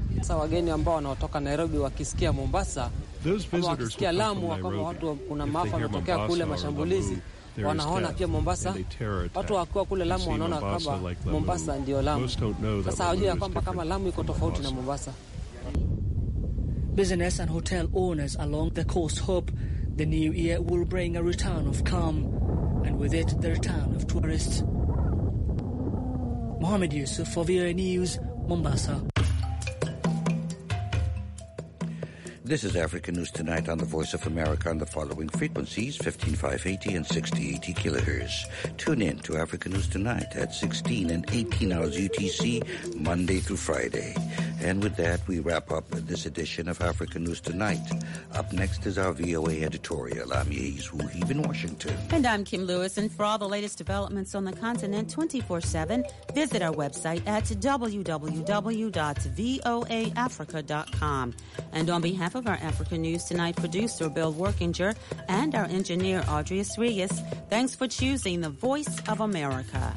Those visitors who come from Nairobi, if they hear Mombasa or Lamu, wanaona pia Mombasa, watu wakiwa kule Lamu wanaona kwamba Mombasa ndio Lamu. Sasa hawajui ya kwamba kama Lamu iko tofauti na Mombasa. Business and hotel owners along the coast hope the new year will bring a return of calm and with it the return of tourists. Mohammed Yusuf for VOA News, Mombasa. This is Africa News Tonight on the Voice of America on the following frequencies, 15580 and 6080 kilohertz. Tune in to Africa News Tonight at 16 and 18 hours UTC, Monday through Friday. And with that, we wrap up this edition of Africa News Tonight. Up next is our VOA editorial. I'm Yehiz Wuhib in Washington. And I'm Kim Lewis. And for all the latest developments on the continent 24/7, visit our website at www.voaafrica.com. And on behalf of our Africa News Tonight producer, Bill Workinger, and our engineer, Audrey Asrias, thanks for choosing the Voice of America.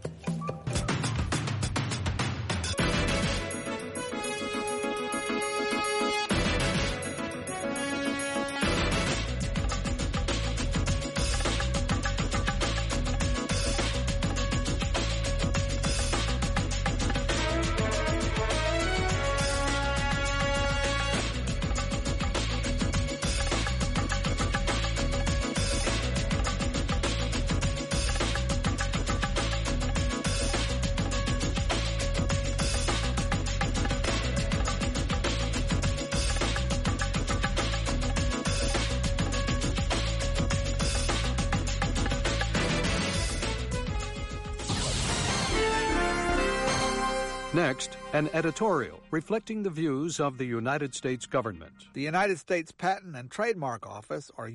Next, an editorial reflecting the views of the United States government. The United States Patent and Trademark Office, or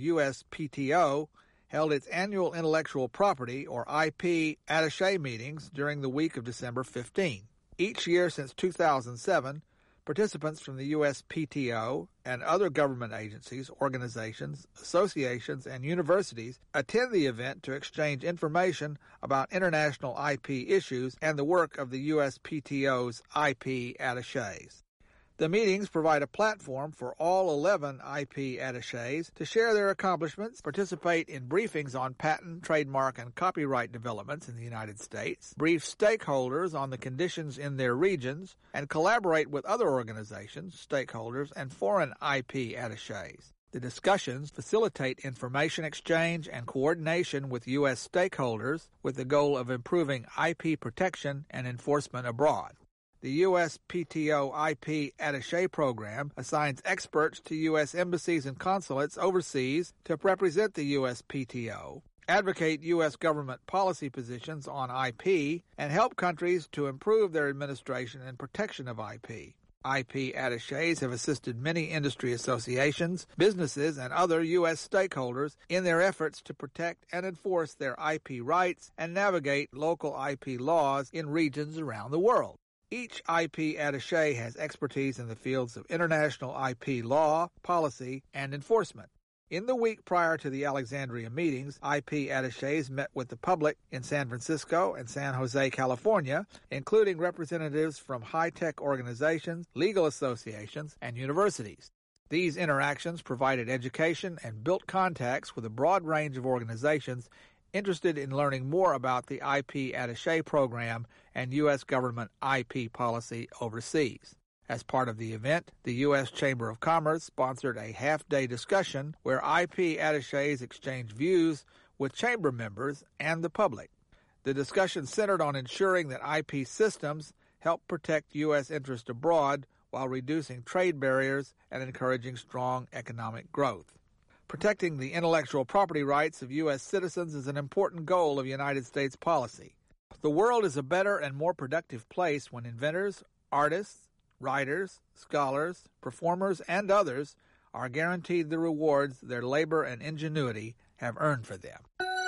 USPTO, held its annual Intellectual Property, or IP, attaché meetings during the week of December 15. Each year since 2007, participants from the USPTO and other government agencies, organizations, associations, and universities attend the event to exchange information about international IP issues and the work of the USPTO's IP attachés. The meetings provide a platform for all 11 IP attachés to share their accomplishments, participate in briefings on patent, trademark, and copyright developments in the United States, brief stakeholders on the conditions in their regions, and collaborate with other organizations, stakeholders, and foreign IP attachés. The discussions facilitate information exchange and coordination with U.S. stakeholders with the goal of improving IP protection and enforcement abroad. The USPTO IP Attaché Program assigns experts to U.S. embassies and consulates overseas to represent the USPTO, advocate U.S. government policy positions on IP, and help countries to improve their administration and protection of IP. IP attachés have assisted many industry associations, businesses, and other U.S. stakeholders in their efforts to protect and enforce their IP rights and navigate local IP laws in regions around the world. Each IP attaché has expertise in the fields of international IP law, policy, and enforcement. In the week prior to the Alexandria meetings, IP attachés met with the public in San Francisco and San Jose, California, including representatives from high-tech organizations, legal associations, and universities. These interactions provided education and built contacts with a broad range of organizations interested in learning more about the IP Attaché Program and U.S. government IP policy overseas. As part of the event, the U.S. Chamber of Commerce sponsored a half-day discussion where IP attachés exchanged views with chamber members and the public. The discussion centered on ensuring that IP systems help protect U.S. interests abroad while reducing trade barriers and encouraging strong economic growth. Protecting the intellectual property rights of U.S. citizens is an important goal of United States policy. The world is a better and more productive place when inventors, artists, writers, scholars, performers, and others are guaranteed the rewards their labor and ingenuity have earned for them.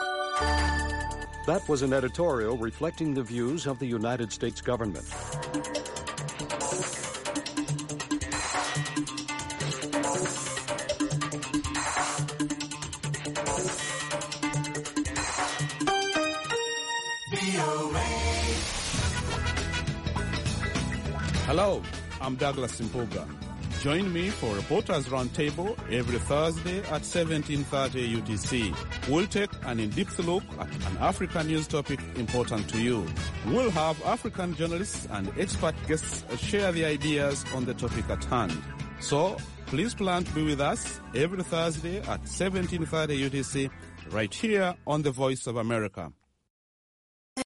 That was an editorial reflecting the views of the United States government. Hello, I'm Douglas Simpuga. Join me for Reporters Roundtable every Thursday at 17:30 UTC. We'll take an in-depth look at an African news topic important to you. We'll have African journalists and expert guests share their ideas on the topic at hand. So, please plan to be with us every Thursday at 17:30 UTC right here on the Voice of America.